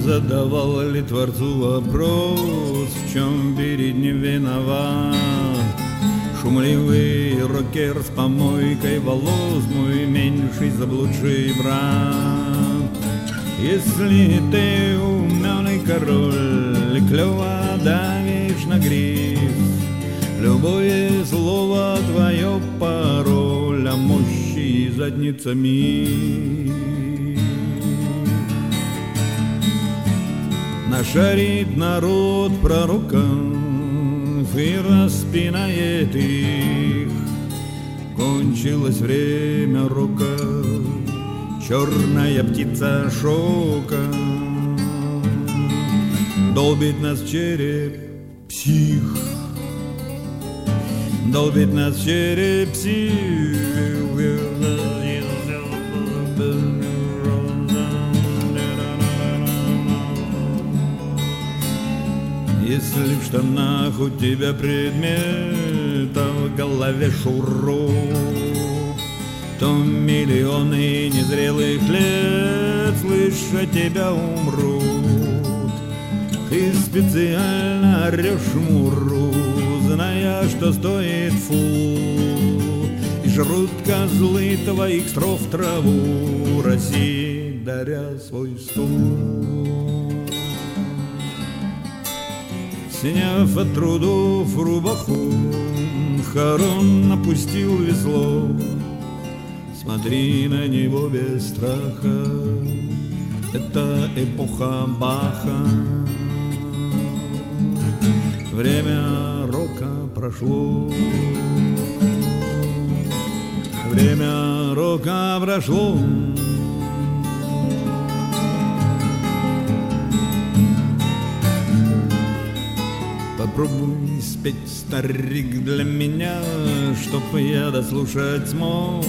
задавал ли Творцу вопрос, в чем перед ним виноват? Шумливый рокер с помойкой волос, мой меньший заблудший брат. Если ты умный король, клёво давишь на гриф, любое слово твое пароль, а мощи задницами. Нашарит народ пророков и распинает их. Кончилось время рока, черная птица шока. Долбит нас в череп псих, долбит нас в череп псих. Если в штанах у тебя предмет, а в голове шуруп, то миллионы незрелых лет, слыша тебя, умрут. Ты специально орешь муру, зная, что стоит фу, и жрут козлы твоих стров траву, России даря свой стул. Сняв от трудов рубаху, Харон опустил весло. Смотри на него без страха, это эпоха Баха. Время рока прошло, время рока прошло. Попробуй спеть, старик, для меня, чтоб я дослушать смог,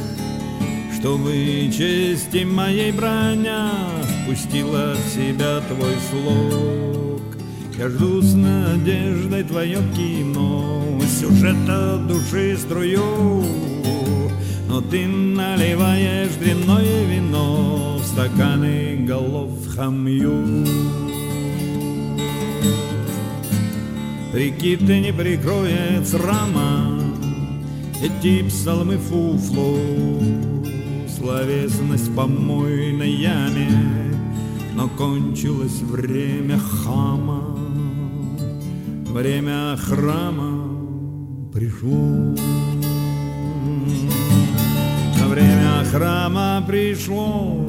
чтобы чести моей броня впустила в себя твой слог. Я жду с надеждой твое кино, сюжета души струю, но ты наливаешь дрянное вино в стаканы голов хамью. Прикид не прикроет срама эти псалмы фуфло, словесность в помойной яме, но кончилось время хама, время храма пришло, время храма пришло.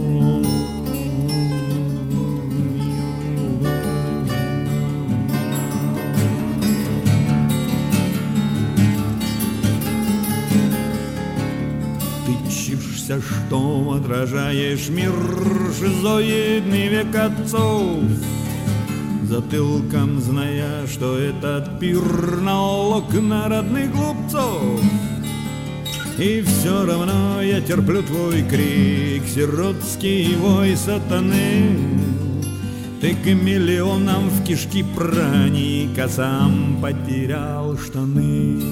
Что отражаешь мир, шизоидный век отцов, затылком зная, что этот пир налог на родных глупцов. И все равно я терплю твой крик, сиротский вой сатаны. Ты к миллионам в кишки проник, а сам потерял штаны.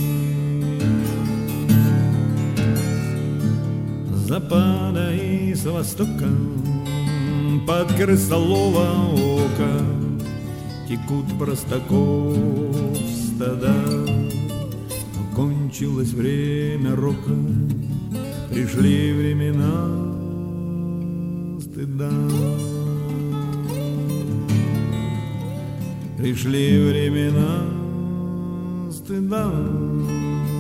С запада и с востока под крысолова ока текут простаков стада. Кончилось время рока, пришли времена стыда. Пришли времена стыда.